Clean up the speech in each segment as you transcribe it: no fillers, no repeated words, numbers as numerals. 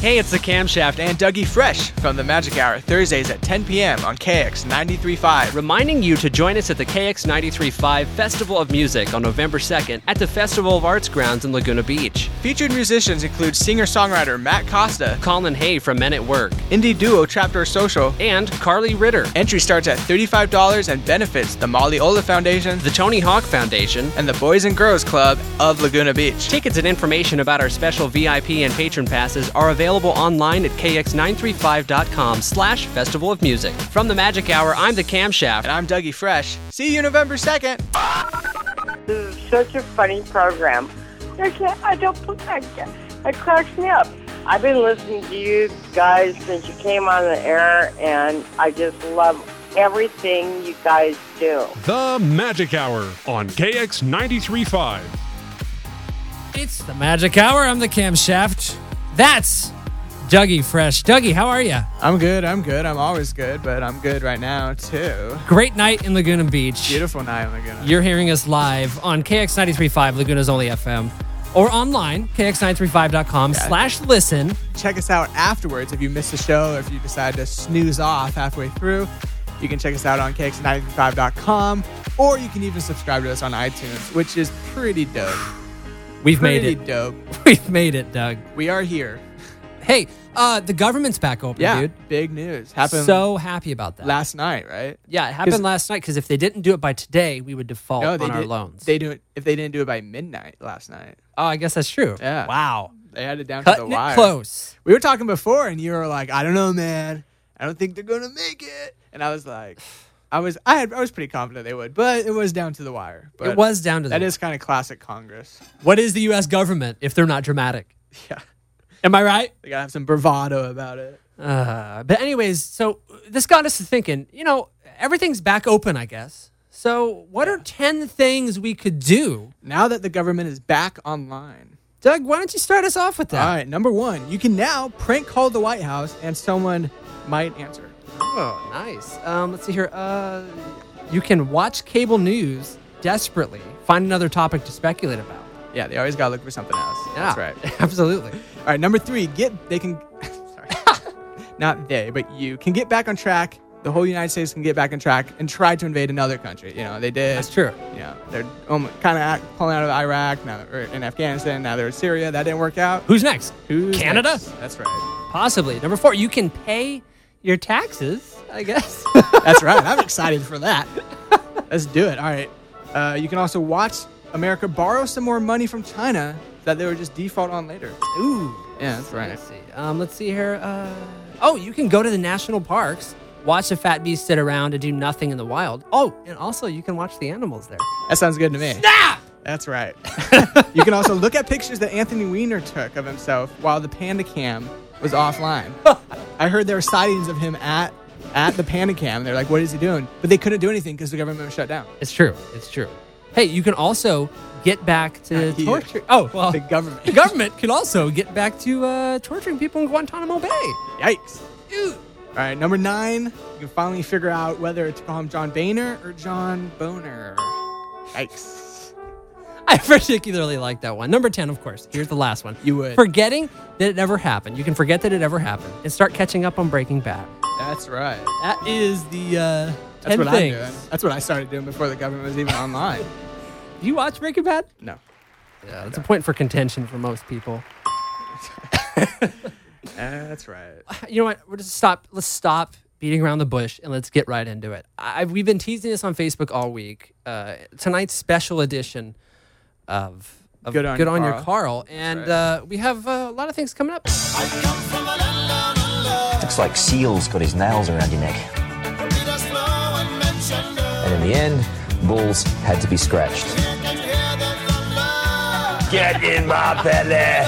Hey, it's the Camshaft and Dougie Fresh from the Magic Hour, Thursdays at 10 p.m. on KX 93.5. reminding you to join us at the KX 93.5 Festival of Music on November 2nd at the Festival of Arts grounds in Laguna Beach. Featured musicians include singer-songwriter Matt Costa, Colin Hay from Men at Work, indie duo Trapdoor Social, and Carly Ritter. Entry starts at $35 and benefits the Molly Ola Foundation, The Tony Hawk Foundation, and the Boys and Girls Club of Laguna Beach. Tickets and information about our special VIP and patron passes are available online at kx935.com/Festival of Music. From the Magic Hour, I'm the Camshaft. And I'm Dougie Fresh. See you November 2nd. This is such a funny program. It cracks me up. I've been listening to you guys since you came on the air, and I just love everything you guys do. The Magic Hour on KX 93.5. It's the Magic Hour. I'm the Camshaft. That's Dougie Fresh. Dougie, how are you? I'm good. I'm always good, but I'm good right now, too. Great night in Laguna Beach. Beautiful night in Laguna. You're hearing us live on KX 93.5, Laguna's only FM, or online, kx935.com/listen. Check us out afterwards if you missed the show or if you decide to snooze off halfway through. You can check us out on kx935.com, or you can even subscribe to us on iTunes, which is pretty dope. We've made it. Pretty dope. We've made it, Doug. We are here. Hey, the government's back open, Yeah, dude. big news. Happened So happy about that. last night, right? Yeah, it happened last night because if they didn't do it by today, we would default on our loans. They do it if they didn't do it by midnight last night. Oh, I guess that's true. Yeah. Wow. They had it down to Cutting the wire. it close. We were talking before, and you were like, "I don't know, man. I don't think they're gonna make it." And I was like, I was pretty confident they would, but it was down to the wire. But It was down to that the is kind of classic Congress. What is the U.S. government if they're not dramatic? Yeah, Am I right? they gotta have some bravado about it. But anyways, so this got us to thinking, everything's back open, I guess. So what are 10 things we could do? Now that the government is back online. Doug, why don't you start us off with that? All right, number 1, you can now prank call the White House, and someone might answer. Oh, nice. Let's see here. You can watch cable news desperately, find another topic to speculate about. Yeah, they always gotta look for something else. Yeah, That's right. Absolutely. All right, number 3, sorry, not they, but you can get back on track. The whole United States can get back on track and try to invade another country. They did. That's true. They're kind of pulling out of Iraq now, or in Afghanistan. Now they're in Syria. That didn't work out. Who's next? Who's Canada? Next? That's right. Possibly. Number 4, you can pay your taxes, I guess. That's right. I'm excited for that. Let's do it. All right. You can also watch America borrow some more money from China that they would just default on later. Ooh. Yeah, that's right. Let's see here. You can go to the national parks, watch the fat beasts sit around and do nothing in the wild. Oh, and also you can watch the animals there. That sounds good to me. Snap! That's right. You can also look at pictures that Anthony Weiner took of himself while the Panda Cam was offline. I heard there were sightings of him at the Panda Cam. They're like, what is he doing? But they couldn't do anything because the government was shut down. It's true. Hey, you can also get back to torture. Oh, well. The government. The government can also get back to torturing people in Guantanamo Bay. Yikes. All right, number 9, you can finally figure out whether to call him John Boehner or John Boner. Yikes. I particularly like that one. Number 10, of course. Here's the last one. You would. Forgetting that it ever happened. You can forget that it ever happened and start catching up on Breaking Bad. That's right. That is the 10 That's what things. I'm doing. That's what I started doing before the government was even online. Do you watch Breaking Bad? No. Yeah, it's a point for contention for most people. That's right. You know what? Let's stop beating around the bush and let's get right into it. We've been teasing this on Facebook all week. Tonight's special edition of Good on Your Carl. And we have a lot of things coming up. Looks like Seal's got his nails around your neck. And in the end, Bulls had to be scratched. Get in my belly!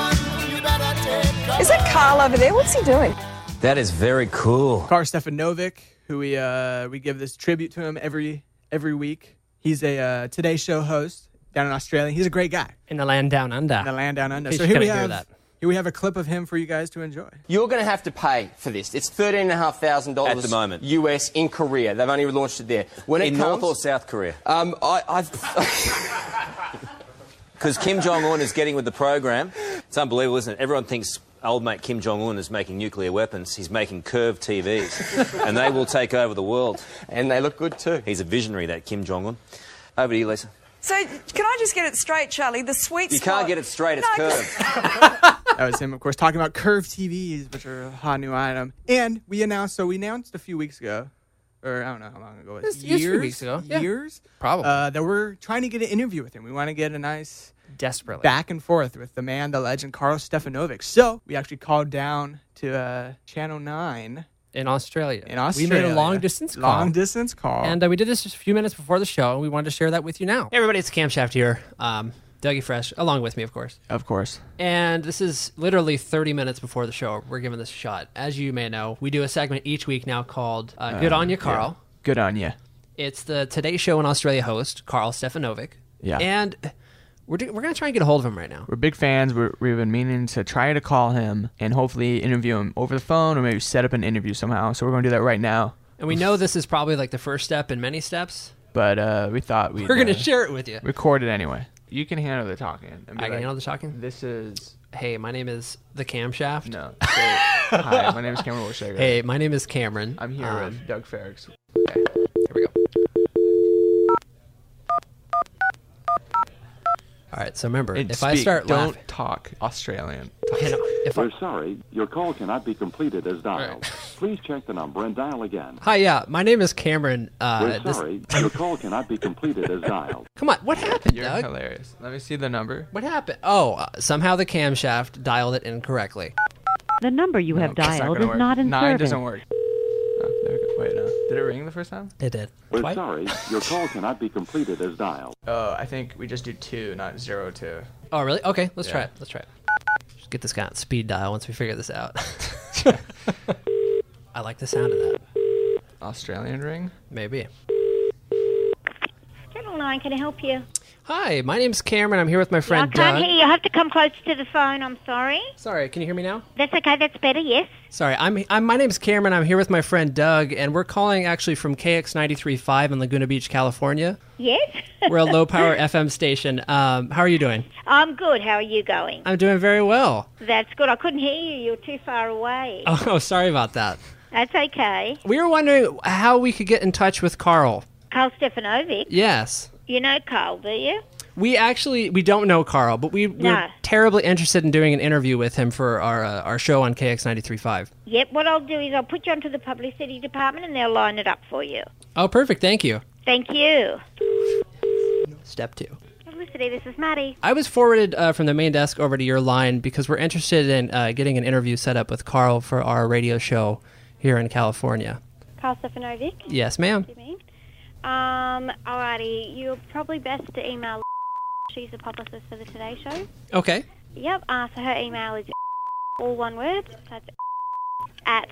Is that Carl over there? What's he doing? That is very cool. Karl Stefanovic, who we give this tribute to him every week. He's a Today Show host down in Australia. He's a great guy. In the land down under. In the land down under. In case So you here we couldn't hear have that. Here we have a clip of him for you guys to enjoy. You're going to have to pay for this. It's $13,500 At the moment. US in Korea. They've only launched it there. When In it North comes, or South Korea? I've Because Kim Jong-un is getting with the program. It's unbelievable, isn't it? Everyone thinks old mate Kim Jong-un is making nuclear weapons. He's making curved TVs, and they will take over the world. And they look good too. He's a visionary, that Kim Jong-un. Over to you, Lisa. So, can I just get it straight, Charlie? The sweet You spot... can't get it straight, it's curved. That was him, of course, talking about curved TVs, which are a hot new item. And we announced a few weeks ago, or I don't know how long ago it was. It was a few weeks ago. Yeah. Years? Probably. That we're trying to get an interview with him. We want to get a nice Desperately. back and forth with the man, the legend, Carl Stefanovic. So we actually called down to Channel 9 In Australia. We made a long-distance call. Long-distance call. And we did this just a few minutes before the show, and we wanted to share that with you now. Hey, everybody, it's Camshaft here. Dougie Fresh, along with me, of course. Of course. And this is literally 30 minutes before the show. We're giving this a shot. As you may know, we do a segment each week now called Good On You, Carl. Yeah. Good on you. It's the Today Show in Australia host, Carl Stefanovic. Yeah. And we're going to try and get a hold of him right now. We're big fans. We've been meaning to try to call him and hopefully interview him over the phone or maybe set up an interview somehow. So we're going to do that right now. And we know this is probably like the first step in many steps. But we thought we're going to share it with you. Record it anyway. You can handle the talking. I can handle the talking? This is... Hey, my name is the Camshaft. No. Hi, my name is Cameron Wilshager. Hey, my name is Cameron. I'm here with Doug Ferricks. Okay. Here we go. All right, so remember, I start laughing... Don't talk Australian. We're sorry, your call cannot be completed as dialed. Please check the number and dial again. Hi, yeah, my name is Cameron. We're sorry, your call cannot be completed as dialed. Come on, what happened, You're Doug? hilarious. Let me see the number. What happened? Oh, somehow the Camshaft dialed it incorrectly. The number you have dialed is not in 9 service. doesn't work. Oh, there we go. Wait, no. Did it ring the first time? It did. We're sorry, your call cannot be completed as dialed. Oh, I think we just do 2, not 02. Oh, really? Okay, let's try it. Let's try it. Just get this guy on speed dial once we figure this out. I like the sound of that. Australian ring? Maybe. Channel 9, can I help you? Hi, my name's Cameron. I'm here with my friend I can't Doug. hear you. I have to come closer to the phone. I'm sorry. Sorry, can you hear me now? That's okay. That's better, yes. Sorry, my name's Cameron. I'm here with my friend Doug, and we're calling actually from KX 93.5 in Laguna Beach, California. Yes? We're a low-power FM station. How are you doing? I'm good. How are you going? I'm doing very well. That's good. I couldn't hear you. You were too far away. Oh, sorry about that. That's okay. We were wondering how we could get in touch with Carl. Carl Stefanovic? Yes. You know Carl, do you? We don't know Carl, but we're terribly interested in doing an interview with him for our show on KX 93.5. Yep, what I'll do is I'll put you onto the publicity department and they'll line it up for you. Oh, perfect. Thank you. Thank you. Step 2. Publicity, this is Maddie. I was forwarded from the main desk over to your line because we're interested in getting an interview set up with Carl for our radio show here in California. Carl Stefanovic? Yes, ma'am. What do you mean? Alrighty, you're probably best to email. She's a publicist for the Today Show. Okay. Yep, so her email is all one word. That's at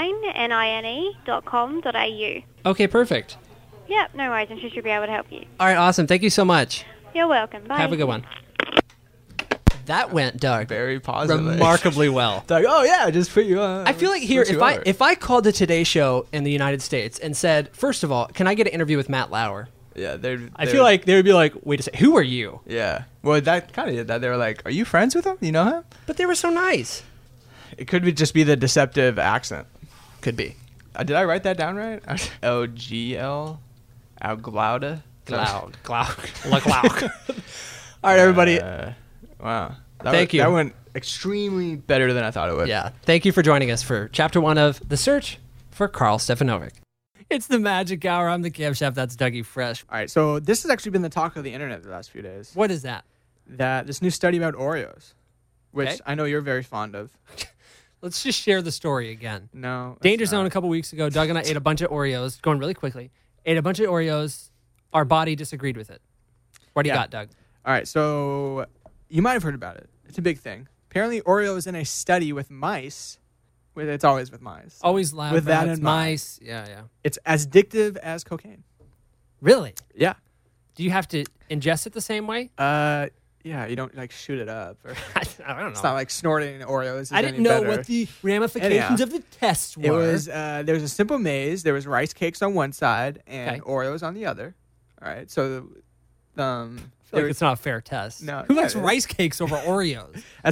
9.com.au. Okay, perfect. Yep, no worries, and she should be able to help you. All right, awesome. Thank you so much. You're welcome. Bye. Have a good one. That went, Doug, very positive, remarkably well. Doug, oh yeah, just put you on. I feel like here, if I called the Today Show in the United States and said, first of all, can I get an interview with Matt Lauer? Yeah, I feel like they would be like, wait a second, who are you? Yeah, well, that kind of did that. They were like, are you friends with him? You know him? But they were so nice. It could just be the deceptive accent. Could be. Did I write that down right? O-G-L? Glauda? Gloud. All right, everybody. Wow. Thank you. That went extremely better than I thought it would. Yeah. Thank you for joining us for Chapter 1 of The Search for Carl Stefanovic. It's the Magic Hour. I'm the Camshaft. That's Dougie Fresh. All right, so this has actually been the talk of the internet the last few days. What is that? This new study about Oreos, which I know you're very fond of. Let's just share the story again. No. Danger Zone a couple weeks ago, Doug and I ate a bunch of Oreos, going really quickly, ate a bunch of Oreos. Our body disagreed with it. What do you got, Doug? All right, so you might have heard about it. It's a big thing. Apparently, Oreo is in a study with mice. It's always with mice. Always lab with rats, that in mice. Mind. Yeah. It's as addictive as cocaine. Really? Yeah. Do you have to ingest it the same way? Yeah, you don't like shoot it up. Or I don't know. It's not like snorting Oreos. I didn't know what the ramifications of the test were. It was there was a simple maze. There was rice cakes on one side and Oreos on the other. All right, so I feel like it's not a fair test. No, who likes rice cakes over Oreos?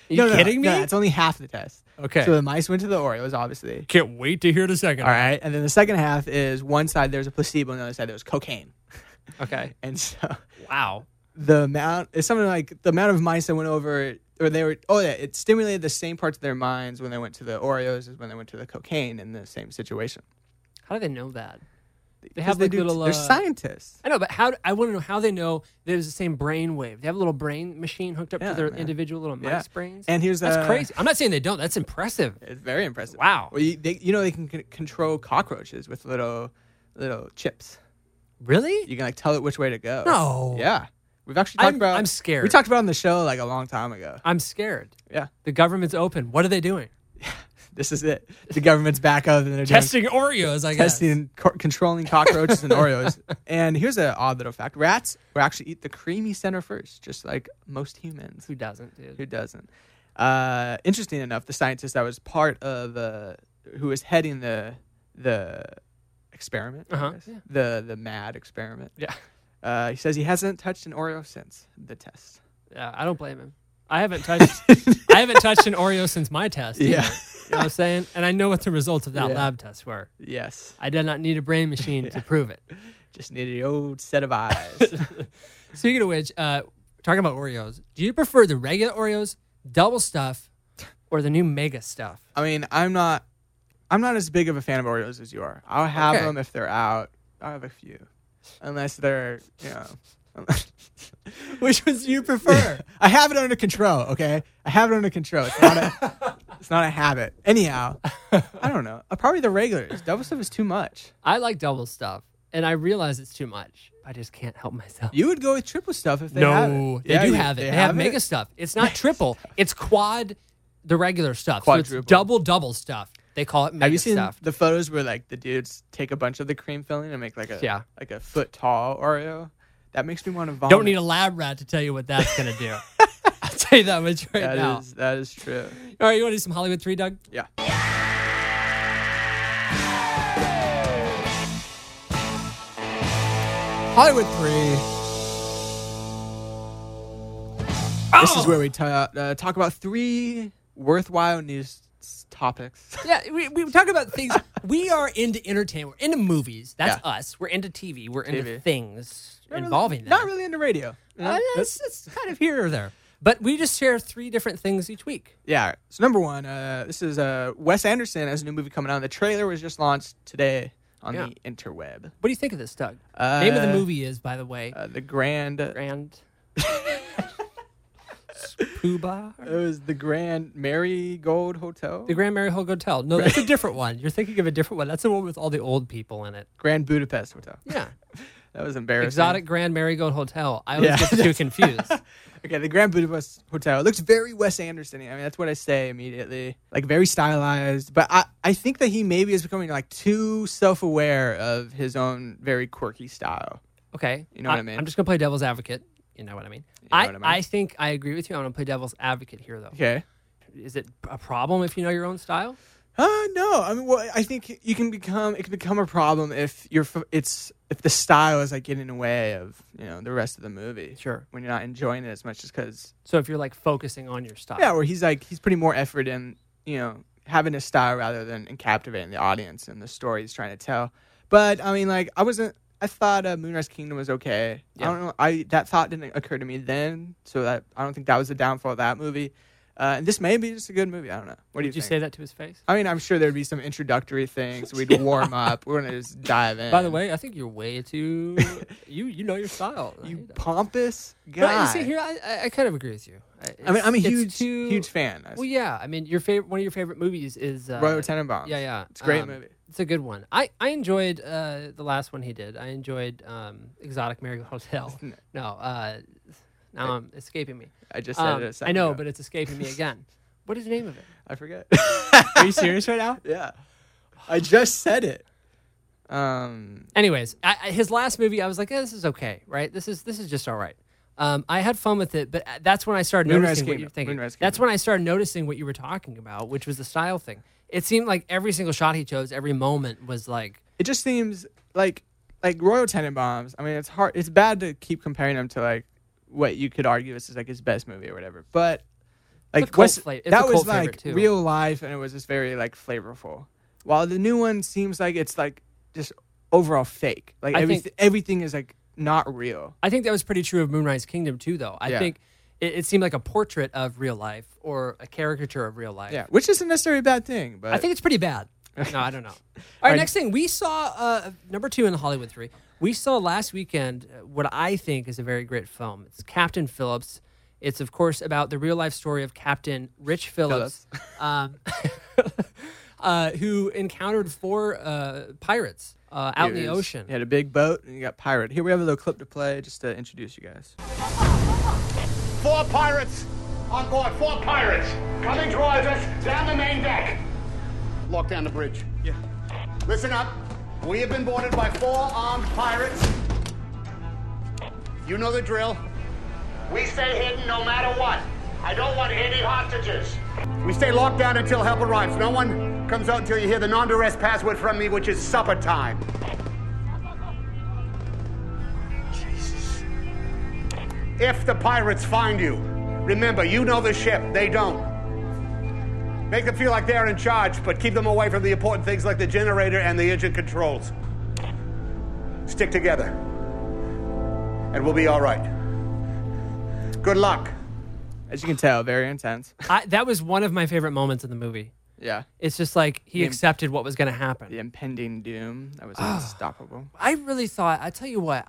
you kidding me? No, it's only half the test. Okay. So the mice went to the Oreos, obviously. Can't wait to hear the second. All right. And then the second half is one side there's a placebo, and the other side there's cocaine. Okay. And so wow. The amount is something like the amount of mice that went over, or they were, it stimulated the same parts of their minds when they went to the Oreos as when they went to the cocaine in the same situation. How do they know that? They have like little. They're scientists. I know, but I want to know how they know that it's the same brain wave. They have a little brain machine hooked up to their individual little mice brains. And that's crazy. I'm not saying they don't. That's impressive. It's very impressive. Wow. Well, they can control cockroaches with little chips. Really? You can tell it which way to go. No. Yeah. We've actually talked about. I'm scared. We talked about it on the show a long time ago. I'm scared. Yeah. The government's open. What are they doing? This is it. The government's back up and they're testing Oreos, I guess. Testing controlling cockroaches and Oreos. And here's an odd little fact. Rats will actually eat the creamy center first, just like most humans. Who doesn't, dude? Who doesn't? Interesting enough, the scientist that was part of who was heading the experiment, the MAD experiment. Yeah. He says he hasn't touched an Oreo since the test. Yeah, I don't blame him. I haven't touched an Oreo since my test. Either. Yeah. You know what I'm saying? And I know what the results of that lab test were. Yes. I did not need a brain machine to prove it. Just needed the old set of eyes. Speaking of which, talking about Oreos, do you prefer the regular Oreos, double stuff, or the new mega stuff? I mean, I'm not as big of a fan of Oreos as you are. I'll have them if they're out. I'll have a few. Unless they're, Which ones do you prefer? I have it under control, okay? I have it under control. It's not a habit. Anyhow, I don't know. Probably the regulars. Double stuff is too much. I like double stuff, and I realize it's too much. I just can't help myself. You would go with triple stuff if they have it. They do have it. They have mega stuff. It's not triple. It's quad, the regular stuff. Quadruple. So it's double stuff. They call it mega stuff. Have you seen the photos where the dudes take a bunch of the cream filling and make like a foot tall Oreo? That makes me want to vomit. Don't need a lab rat to tell you what that's going to do. I'll tell you that much now. That is true. All right, you want to do some Hollywood 3, Doug? Yeah. Hollywood 3. This is where we talk about 3 worthwhile news topics. Yeah, we talk about things. We are into entertainment. We're into movies. That's us. We're into TV. We're into things involving that. Not really into radio. It's kind of here or there. But we just share 3 different things each week. Yeah. So number 1, this is Wes Anderson has a new movie coming out. The trailer was just launched today on the interweb. What do you think of this, Doug? Name of the movie is, by the way, the Grand Poobah? It was the Grand Marigold Hotel. The Grand Marigold Hotel. No, that's a different one. You're thinking of a different one. That's the one with all the old people in it. Grand Budapest Hotel. Yeah. That was embarrassing. Exotic Grand Marigold Hotel. I always get the two confused. Okay, the Grand Budapest Hotel. It looks very Wes Anderson-y. I mean, that's what I say immediately. Like, very stylized. But I think that he maybe is becoming, too self-aware of his own very quirky style. Okay. You know what I mean? I'm just going to play devil's advocate. You know what I mean? I think I agree with you. I'm going to play devil's advocate here, though. Okay. Is it a problem if you know your own style? No. I mean, I think it can become a problem if if the style is getting in the way of the rest of the movie. Sure. When you're not enjoying it as much, just because. So if you're focusing on your style. Yeah, where he's putting more effort in having a style rather than in captivating the audience and the story he's trying to tell. But I mean, I thought Moonrise Kingdom was okay. Yeah. I don't know. That thought didn't occur to me then, so that I don't think that was the downfall of that movie. And this may be just a good movie. I don't know. What do you think? Did you say that to his face? I mean, I'm sure there'd be some introductory things. We'd warm up. We're going to just dive in. By the way, I think you're way too... you know your style. You pompous guy. No, see, here, I kind of agree with you. I'm a huge fan. Well, yeah. I mean, one of your favorite movies is... Royal Tenenbaums. Yeah. It's a great movie. It's a good one. I enjoyed the last one he did. I enjoyed Exotic Marigold Hotel. No, now I'm escaping me. I just said it a second I know, ago. but it's escaping me again. What is the name of it? I forget. Are you serious right now? Yeah. I just said it. Anyways, his last movie, I was like, this is okay, right? This is just all right. I had fun with it, but that's when I started noticing what you're thinking. That's when I started noticing what you were talking about, which was the style thing. It seemed like every single shot he chose, every moment was like... It just seems like Royal Tenenbaums. I mean, it's hard. It's bad to keep comparing them to what you could argue is his best movie or whatever. But Like that was like real life, and it was just very like flavorful. While the new one seems like it's like just overall fake. Like everything is like not real. I think that was pretty true of Moonrise Kingdom too, though. I think it seemed like a portrait of real life or a caricature of real life. Yeah, which isn't necessarily a bad thing, but I think it's pretty bad. No, I don't know. All right, next thing. We saw number 2 in the Hollywood 3. We saw last weekend what I think is a very great film. It's Captain Phillips. It's, of course, about the real-life story of Captain Rich Phillips. Who encountered 4 pirates out in the ocean. He had a big boat, and you got pirate. Here we have a little clip to play just to introduce you guys. 4 pirates on board. 4 pirates coming towards us down the main deck. Lock down the bridge. Yeah. Listen up. We have been boarded by 4 armed pirates. You know the drill. We stay hidden no matter what. I don't want any hostages. We stay locked down until help arrives. No one comes out until you hear the non-duress password from me, which is supper time. Jesus. If the pirates find you, remember, you know the ship. They don't. Make them feel like they're in charge, but keep them away from the important things like the generator and the engine controls. Stick together, and we'll be all right. Good luck. As you can tell, very intense. That was one of my favorite moments in the movie. Yeah. It's just like he accepted what was going to happen. The impending doom. That was unstoppable. I really thought, I tell you what,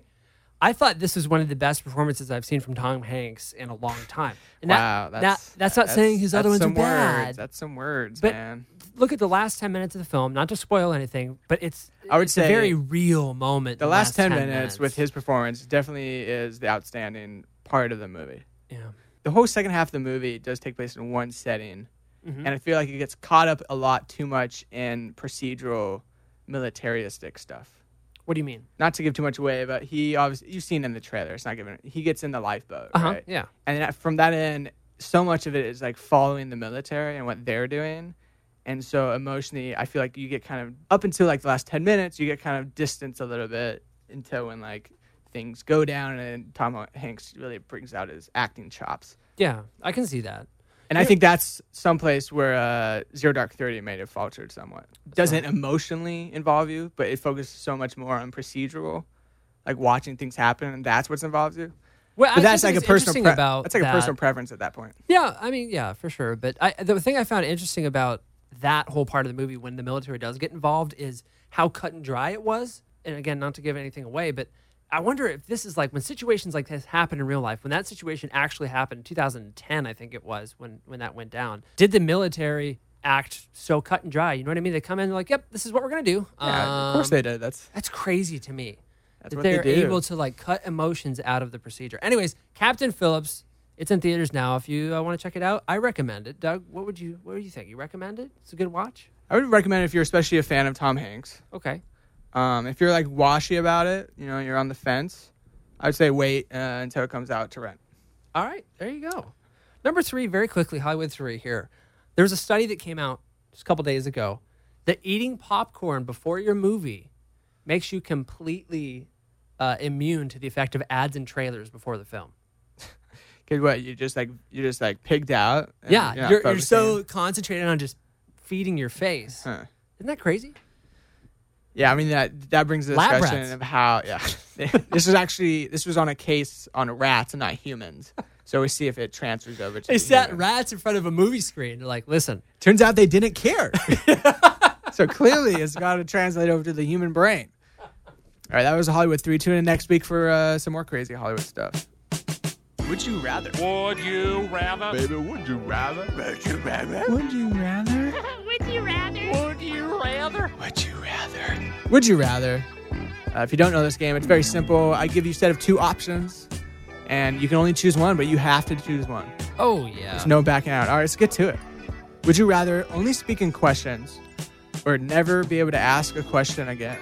I thought this was one of the best performances I've seen from Tom Hanks in a long time. And that's not saying his other ones are bad. That's some words, but man. Look at the last 10 minutes of the film, not to spoil anything, but it's a very real moment. The last 10 minutes with his performance definitely is the outstanding part of the movie. Yeah. The whole second half of the movie does take place in one setting, and I feel like it gets caught up a lot too much in procedural, militaristic stuff. What do you mean? Not to give too much away, but he obviously, you've seen in the trailer, it's not giving. He gets in the lifeboat, right? Yeah. And from that end, so much of it is like following the military and what they're doing. And so emotionally, I feel like you get kind of, up until like the last 10 minutes, you get kind of distanced a little bit until when like things go down and Tom Hanks really brings out his acting chops. Yeah, I can see that. And I think that's someplace where Zero Dark 30 may have faltered somewhat. Doesn't emotionally involve you, but it focuses so much more on procedural, like watching things happen, and that's what's involves you. Well, but that's like a personal that's like a personal preference at that point. Yeah, I mean, yeah, for sure. But the thing I found interesting about that whole part of the movie when the military does get involved is how cut and dry it was. And again, not to give anything away, but I wonder if this is like when situations like this happen in real life, when that situation actually happened in 2010, I think it was, when that went down. Did the military act so cut and dry? You know what I mean? They come in and they're like, yep, this is what we're going to do. Yeah, of course they did. That's crazy to me. That's that what they're they do. able to like cut emotions out of the procedure. Anyways, Captain Phillips, it's in theaters now. If you want to check it out, I recommend it. Doug, what would you think? You recommend it? It's a good watch? I would recommend it if you're especially a fan of Tom Hanks. Okay. If you're like washy about it, you know, you're on the fence, I would say wait until it comes out to rent. All right, there you go. Number 3, very quickly, Hollywood 3 here. There was a study that came out just a couple days ago that eating popcorn before your movie makes you completely immune to the effect of ads and trailers before the film. Cause what you're just like pigged out. Yeah, you're so concentrated on just feeding your face. Huh. Isn't that crazy? Yeah, I mean that brings the discussion of how this was on a case on rats and not humans. So we see if it transfers over to They sat rats in front of a movie screen. They're like, listen. Turns out they didn't care. So clearly it's got to translate over to the human brain. All right, that was Hollywood 3. Tune in next week for some more crazy Hollywood stuff. Would you rather? Would you rather? Baby, would you rather? Would you rather? Would you rather? Would you rather? Would you rather? Would you rather? Would you rather? If you don't know this game, it's very simple. I give you a set of 2 options, and you can only choose one, but you have to choose one. Oh, yeah. There's no backing out. All right, let's get to it. Would you rather only speak in questions or never be able to ask a question again?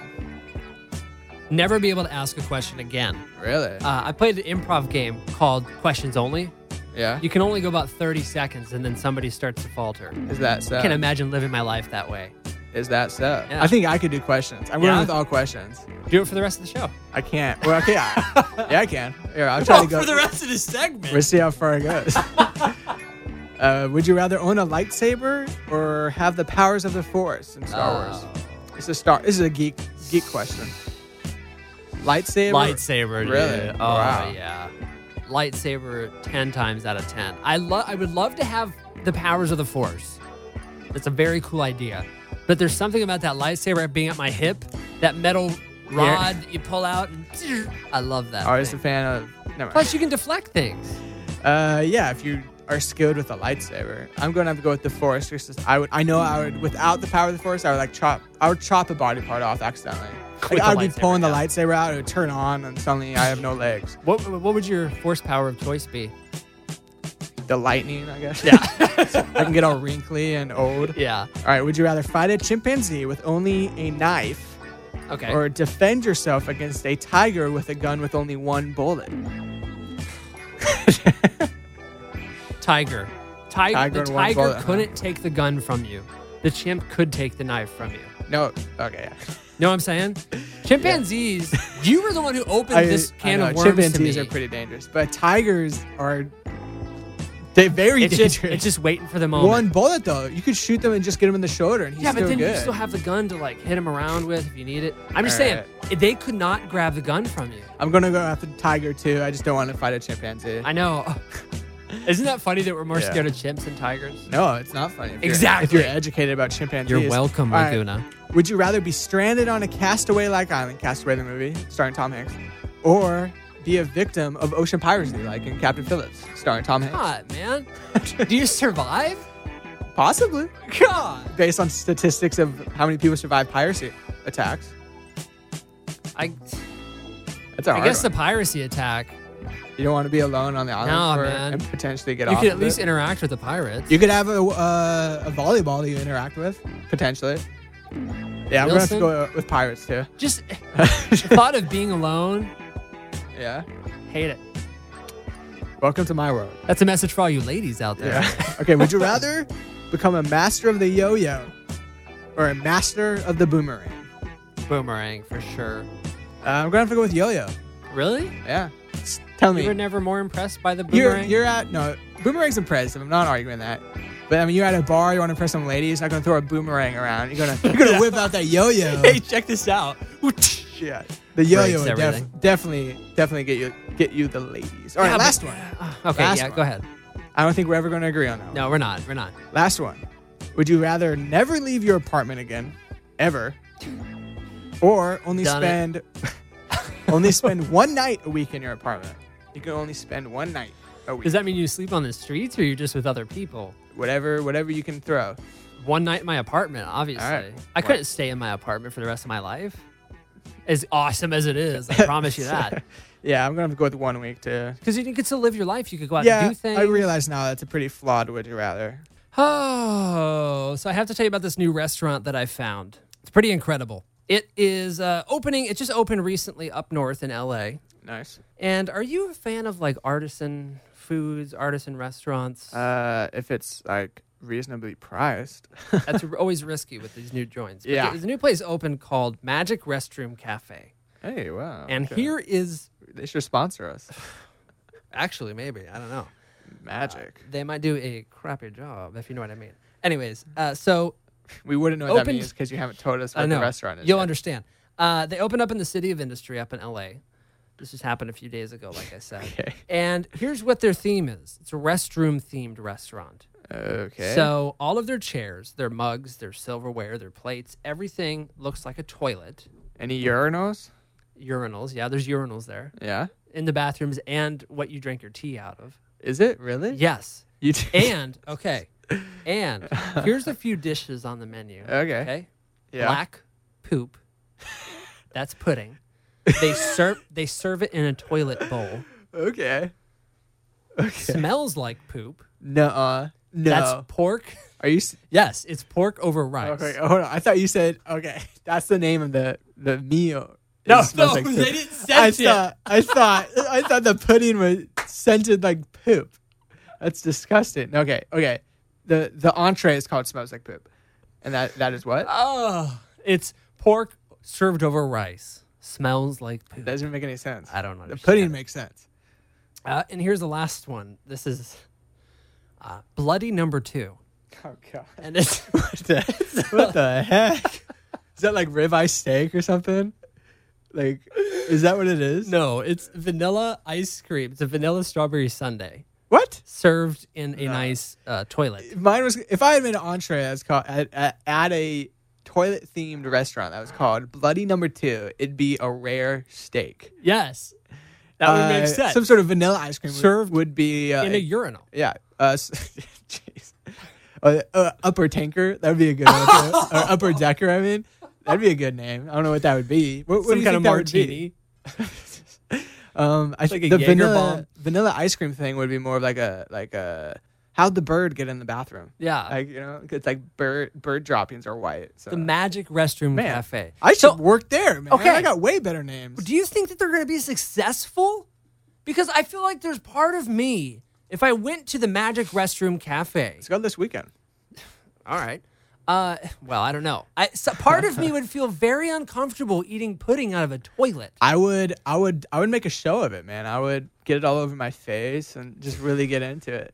Never be able to ask a question again. Really? I played an improv game called Questions Only. Yeah. You can only go about 30 seconds, and then somebody starts to falter. Is that so? I can't imagine living my life that way. Is that so? Yeah. I think I could do questions. I'm willing with all questions. Do it for the rest of the show. I can't. Well, okay, yeah, I can. Here, I'll try to go. For the rest of this segment. We'll see how far it goes. Would you rather own a lightsaber or have the powers of the Force in Star Wars? This is a geek question. Lightsaber, dude. Really? Oh, wow. yeah. Lightsaber 10 times out of 10. I would love to have the powers of the Force. That's a very cool idea. But there's something about that lightsaber being at my hip, that metal rod you pull out, and I love that. I'm just a fan of... Never Plus, you can deflect things. Yeah, if you are skilled with a lightsaber. I'm going to have to go with the Force. I know without the power of the Force, I would chop a body part off accidentally. Like, I would be pulling the lightsaber out, it would turn on, and suddenly I have no legs. What would your Force power of choice be? The lightning, I guess. Yeah. I can get all wrinkly and old. Yeah. All right, would you rather fight a chimpanzee with only a knife or defend yourself against a tiger with a gun with only one bullet? Tiger. The tiger couldn't take the gun from you. The chimp could take the knife from you. No. Okay. Know what I'm saying? Chimpanzees, you were the one who opened this can of worms Chimpanzees to me. are pretty dangerous, but tigers are... They're very dangerous. It's just waiting for the moment. One bullet, though. You could shoot them and just get him in the shoulder, and he's still good. Yeah, but then you still have the gun to hit him around with if you need it. I'm just saying, they could not grab the gun from you. I'm going to go after the tiger, too. I just don't want to fight a chimpanzee. I know. Isn't that funny that we're more scared of chimps than tigers? No, it's not funny. Exactly. If you're educated about chimpanzees. You're welcome, Laguna. Right. Would you rather be stranded on a castaway-like island, Castaway the movie, starring Tom Hanks, or be a victim of ocean piracy, like in Captain Phillips, starring Tom Hanks? God, man. Do you survive? Possibly. God. Based on statistics of how many people survive piracy attacks. I guess the piracy attack. You don't want to be alone on the island man. and potentially get off. You could at least interact with the pirates. You could have a volleyball you interact with, potentially. Yeah, I'm going to have to go with pirates, too. Just the thought of being alone. Yeah. Hate it. Welcome to my world. That's a message for all you ladies out there. Yeah. Okay, would you rather become a master of the yo-yo or a master of the boomerang? Boomerang, for sure. I'm going to have to go with yo-yo. Really? Yeah. Tell me. You were never more impressed by the boomerang? No, boomerang's impressive. I'm not arguing that. But I mean, you're at a bar, you want to impress some ladies, not going to throw a boomerang around. You're gonna whip out that yo-yo. Hey, check this out. Yeah. The yo-yo would definitely get you the ladies. All right, last one. Okay, go ahead. I don't think we're ever going to agree on that one. No, we're not. Last one. Would you rather never leave your apartment again, ever, or only spend one night a week in your apartment? You can only spend one night a week. Does that mean you sleep on the streets or you're just with other people? Whatever you can throw. One night in my apartment, obviously. Right. I couldn't stay in my apartment for the rest of my life. As awesome as it is, I promise you that. Yeah, I'm going to have to go with 1 week, too. Because you could still live your life. You could go out and do things. I realize now that's a pretty flawed would you rather. Oh, so I have to tell you about this new restaurant that I found. It's pretty incredible. It is opening. It just opened recently up north in L.A. Nice. And are you a fan of artisan foods, artisan restaurants? If it's reasonably priced. That's always risky with these new joints. But yeah. There's a new place open called Magic Restroom Cafe. Hey, wow. And here is... They should sponsor us. Actually, maybe. I don't know. Magic. They might do a crappy job, if you know what I mean. Anyways, so... We wouldn't know what that means because you haven't told us what the restaurant is. You'll understand. They opened up in the City of Industry up in L.A. This just happened a few days ago, like I said. Okay. And here's what their theme is. It's a restroom-themed restaurant. Okay. So all of their chairs, their mugs, their silverware, their plates, everything looks like a toilet. Any urinals? Urinals, yeah. There's urinals there. Yeah. In the bathrooms and what you drink your tea out of. Is it really? Yes. And here's a few dishes on the menu. Okay. Yeah. Black poop. That's pudding. They serve it in a toilet bowl. Okay. Smells like poop. No. That's pork. Are you? Yes, it's pork over rice. Okay, hold on. I thought you said that's the name of the meal. No, they didn't scent it. I thought the pudding was scented like poop. That's disgusting. Okay. The entree is called Smells Like Poop, and that is what? Oh, it's pork served over rice. Smells like poop. Doesn't make any sense. I don't understand. The pudding makes sense. And here's the last one. This is, Bloody Number 2. Oh, God. And it's what the heck? Is that like ribeye steak or something? Like, is that what it is? No, it's vanilla ice cream. It's a vanilla strawberry sundae. What? Served in a nice toilet. Mine was, if I had made an entree that's called at a toilet themed restaurant that was called Bloody Number 2, it'd be a rare steak. Yes. That would make sense. Some sort of vanilla ice cream served would be in a urinal. Yeah. Jeez. Upper Tanker, that would be a good one. Or Upper Decker, I mean. That'd be a good name. I don't know what that would be. What Some do you kind think of that martini. I think the vanilla ice cream thing would be more of like a how'd the bird get in the bathroom? Yeah. Like, it's like bird droppings are white. So. The Magic Restroom Cafe. I should work there, man. Okay. I got way better names. Do you think that they're going to be successful? Because I feel like there's part of me, if I went to the Magic Restroom Cafe. Let's go this weekend. All right. Well, I don't know. Part of me would feel very uncomfortable eating pudding out of a toilet. I would make a show of it, man. I would get it all over my face and just really get into it.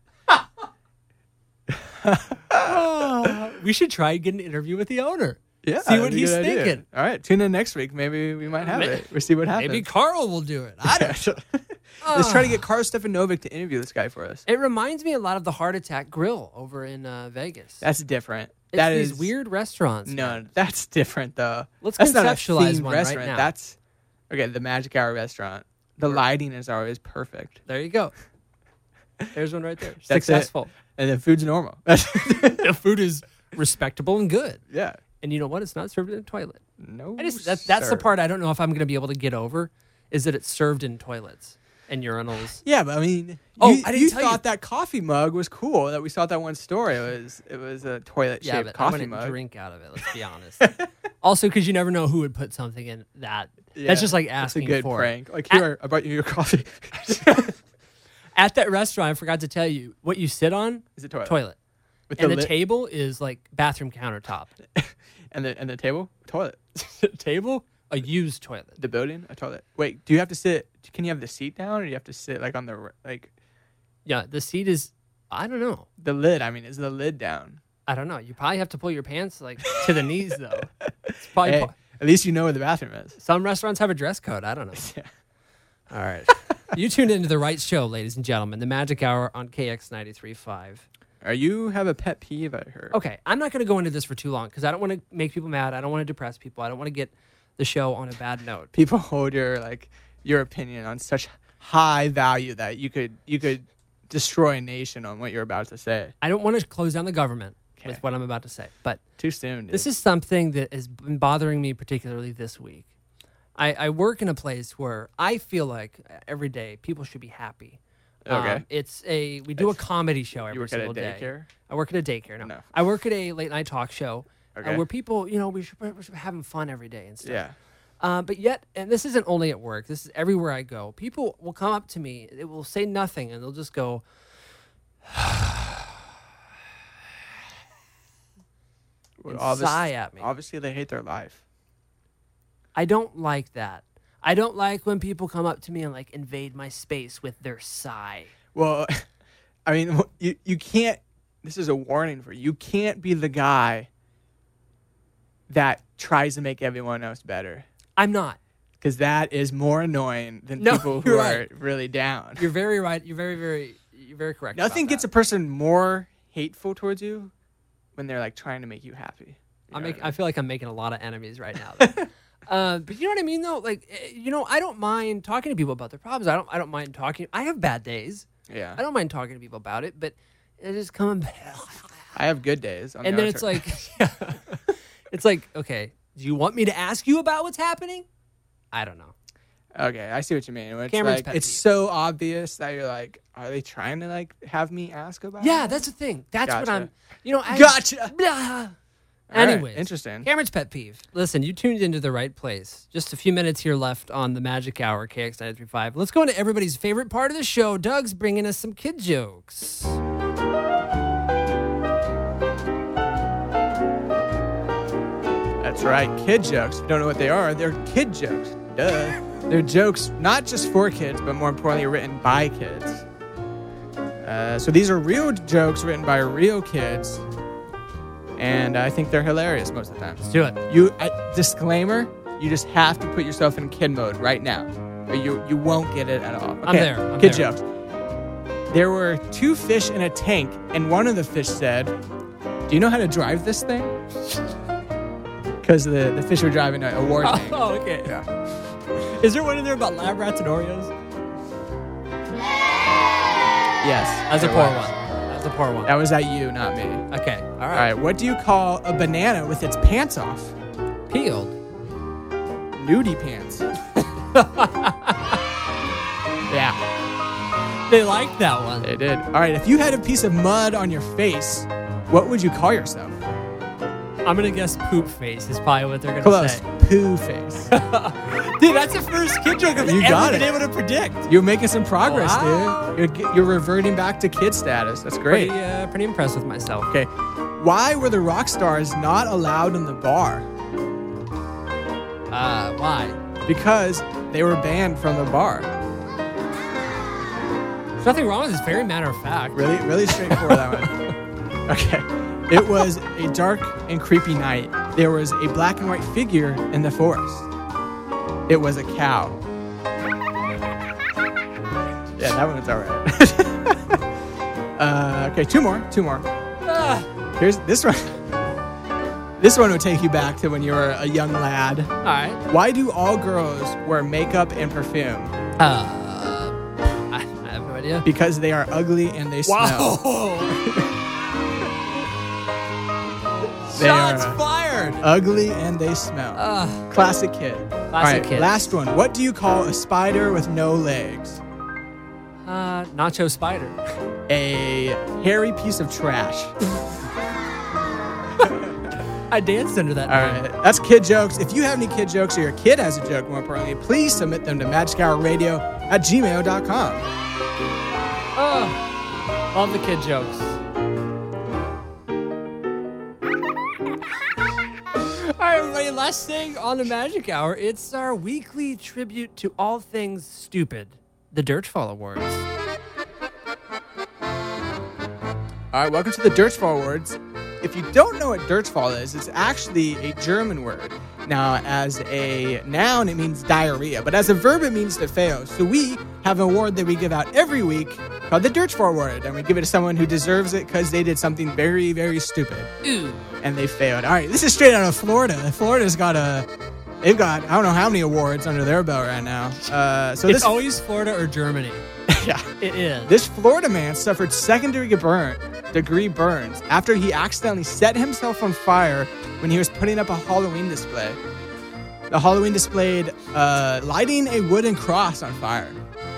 We should try and get an interview with the owner. Yeah, see what he's thinking. All right, tune in next week. Maybe we might have it. We'll see what happens. Maybe Carl will do it. I don't know. Let's try to get Carl Stefanovic to interview this guy for us. It reminds me a lot of the Heart Attack Grill over in Vegas. That's different. It's these weird restaurants. No, man. that's different though. Let's that's conceptualize not a one restaurant. right now. That's okay. The Magic Hour restaurant. The lighting is always perfect. There you go. There's one right there. That's successful. And the food's normal. The food is respectable and good. Yeah. And you know what? It's not served in a toilet. No. That's the part I don't know if I'm going to be able to get over, is that it's served in toilets and urinals. Yeah, but I mean, you thought that coffee mug was cool. That we saw that one story. It was a toilet shaped coffee mug. Drink out of it. Let's be honest. Also, because you never know who would put something in that. Yeah, that's just like asking for. That's a good prank. Like, here, I brought you your coffee. At that restaurant, I forgot to tell you, what you sit on is a toilet. And the table is like bathroom countertop. And the table? Toilet. Table? A used toilet. The building? A toilet. Wait, do you have to sit? Can you have the seat down, or do you have to sit like on the like? Yeah, the seat is. I don't know. The lid. I mean, is the lid down? I don't know. You probably have to pull your pants like to the knees though. It's probably at least you know where the bathroom is. Some restaurants have a dress code. I don't know. Yeah. All right. You tuned into the right show, ladies and gentlemen. The Magic Hour on KX 93.5. You have a pet peeve, I heard. Okay, I'm not going to go into this for too long because I don't want to make people mad. I don't want to depress people. I don't want to get the show on a bad note. People hold your opinion on such high value that you could destroy a nation on what you're about to say. I don't want to close down the government with what I'm about to say, but too soon. Dude. This is something that has been bothering me particularly this week. I work in a place where I feel like every day people should be happy. Okay. We do a comedy show every single day. You work at a daycare? I work at a daycare. No. I work at a late night talk show where people, we're having fun every day and stuff. Yeah. But yet, and this isn't only at work, this is everywhere I go. People will come up to me, they will say nothing, and they'll just go, sigh at me. Obviously, they hate their life. I don't like that. I don't like when people come up to me and like invade my space with their sigh. Well, I mean, you can't. This is a warning for you. You can't be the guy that tries to make everyone else better. I'm not. Because that is more annoying than people who are really down. You're very right. You're very correct. Nothing gets a person more hateful towards you when they're like trying to make you happy. I feel like I'm making a lot of enemies right now. But you know what I mean, though? Like, I don't mind talking to people about their problems. I don't mind talking. I have bad days. Yeah. I don't mind talking to people about it, but it is coming. I have good days. And then it's like, it's like, okay, do you want me to ask you about what's happening? I don't know. Okay, I see what you mean. It's Cameron's like, it's so obvious that you're like, are they trying to like have me ask about it? That's the thing. That's what I'm, gotcha. Blah. Anyways, right, interesting. Cameron's pet peeve. Listen, you tuned into the right place. Just a few minutes here left on the Magic Hour, KX 93.5. Let's go into everybody's favorite part of the show. Doug's bringing us some kid jokes. That's right, kid jokes. If you don't know what they are, they're kid jokes. Duh. They're jokes not just for kids, but more importantly, written by kids. So these are real jokes written by real kids, and I think they're hilarious most of the time. Let's do it. Disclaimer, you just have to put yourself in kid mode right now, or you won't get it at all. Okay, I'm there. Kid jokes. There were 2 fish in a tank, and one of the fish said, "Do you know how to drive this thing?" Because the fish were driving a war tank. Oh, okay. Yeah. Is there one in there about lab rats and Oreos? Yes. That's a poor one. That was at you, not me. Okay. All right. All right. What do you call a banana with its pants off? Peeled. Nudie pants. Yeah. They liked that one. They did. All right. If you had a piece of mud on your face, what would you call yourself? I'm going to guess poop face is probably what they're going to say. Close. Poo face. Dude, that's the first kid joke I've ever been able to predict. You're making some progress, dude. You're reverting back to kid status. That's great. Pretty impressed with myself. Okay. Why were the rock stars not allowed in the bar? Why? Because they were banned from the bar. There's nothing wrong with this. Very matter of fact. Really straightforward, that one. Okay. It was a dark and creepy night. There was a black and white figure in the forest. It was a cow. Yeah, that one's all right. Okay, two more. Here's this one. This one will take you back to when you were a young lad. All right. Why do all girls wear makeup and perfume? I have no idea. Because they are ugly and they smell. Shots fired. Ugly and they smell. Classic kid. Classic kid. Last one. What do you call a spider with no legs? Nacho spider. A hairy piece of trash. I danced under that. All right. That's kid jokes. If you have any kid jokes or your kid has a joke, more importantly, please submit them to magichourradio@gmail.com. Oh, love the kid jokes. All right, everybody, last thing on the Magic Hour, it's our weekly tribute to all things stupid, the Dirtfall Awards. All right, welcome to the Dirtfall Awards. If you don't know what Dirtfall is, it's actually a German word. Now, as a noun, it means diarrhea, but as a verb, it means to fail. So we have an award that we give out every week called the Dirtfall Award, and we give it to someone who deserves it because they did something very, very stupid. Ooh. And they failed. All right, this is straight out of Florida. Florida's got they've got, I don't know how many awards under their belt right now. So it's always Florida or Germany. Yeah. It is. This Florida man suffered second-degree burns after he accidentally set himself on fire when he was putting up a Halloween display. The Halloween displayed lighting a wooden cross on fire.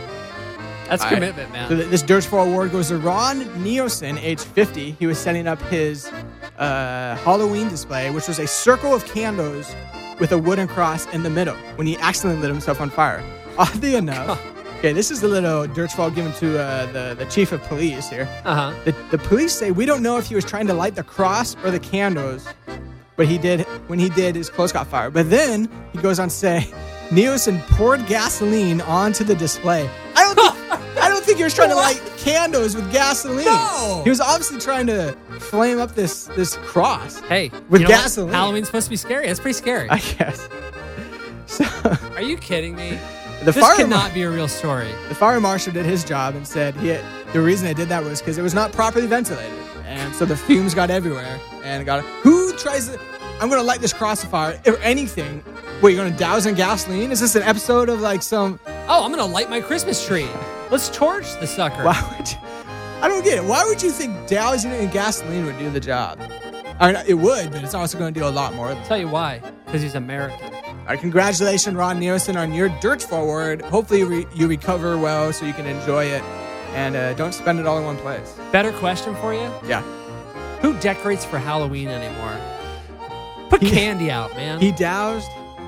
That's commitment, man. So this Dirtfall Award goes to Ron Nielsen, age 50. He was setting up his Halloween display, which was a circle of candles with a wooden cross in the middle when he accidentally lit himself on fire. Oddly enough... Okay, this is the little Dirtfall given to the chief of police here. Uh-huh. The police say we don't know if he was trying to light the cross or the candles, but when he did, his clothes got fired. But then he goes on to say, Nielsen poured gasoline onto the display. I don't think he was trying to light candles with gasoline. No! He was obviously trying to flame up this cross. Hey, with gasoline. Halloween's supposed to be scary. That's pretty scary. I guess. So, are you kidding me? This cannot be a real story. The fire marshal did his job and said the reason they did that was because it was not properly ventilated. And so the fumes got everywhere. And who tries to... I'm going to light this cross fire or anything. What, you're going to douse in gasoline? Is this an episode of like some... Oh, I'm going to light my Christmas tree. Let's torch the sucker. Why would you... I don't get it. Why would you think dousing it in gasoline would do the job? I mean, it would, but it's also going to do a lot more. I'll tell you why. Because he's American. All right, congratulations, Ron Nielsen, on your Dirtfall Award. Hopefully you recover well so you can enjoy it and don't spend it all in one place. Better question for you? Yeah. Who decorates for Halloween anymore? Put candy out, man. He doused.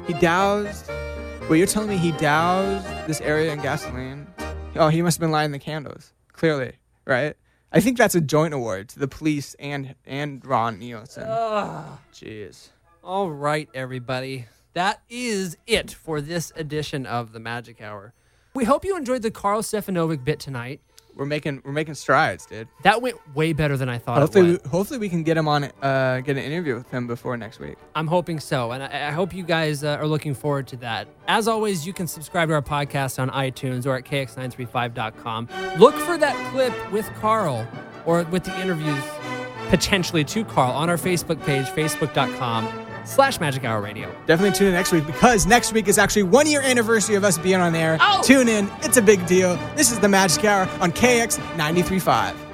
Well, you're telling me he doused this area in gasoline? Oh, he must have been lighting the candles. Clearly, right? I think that's a joint award to the police and Ron Nielsen. Jeez. All right, everybody. That is it for this edition of the Magic Hour. We hope you enjoyed the Carl Stefanovic bit tonight. we're making strides, dude. That went way better than I thought. Hopefully we can get him on get an interview with him before next week. I'm hoping so, and I hope you guys are looking forward to that. As always, you can subscribe to our podcast on iTunes or at kx935.com. Look for that clip with Carl or with the interviews potentially to Carl on our Facebook page, facebook.com/Magic Hour Radio. Definitely tune in next week, because next week is actually 1 year anniversary of us being on air. Tune in. It's a big deal. This is the Magic Hour on KX 93.5.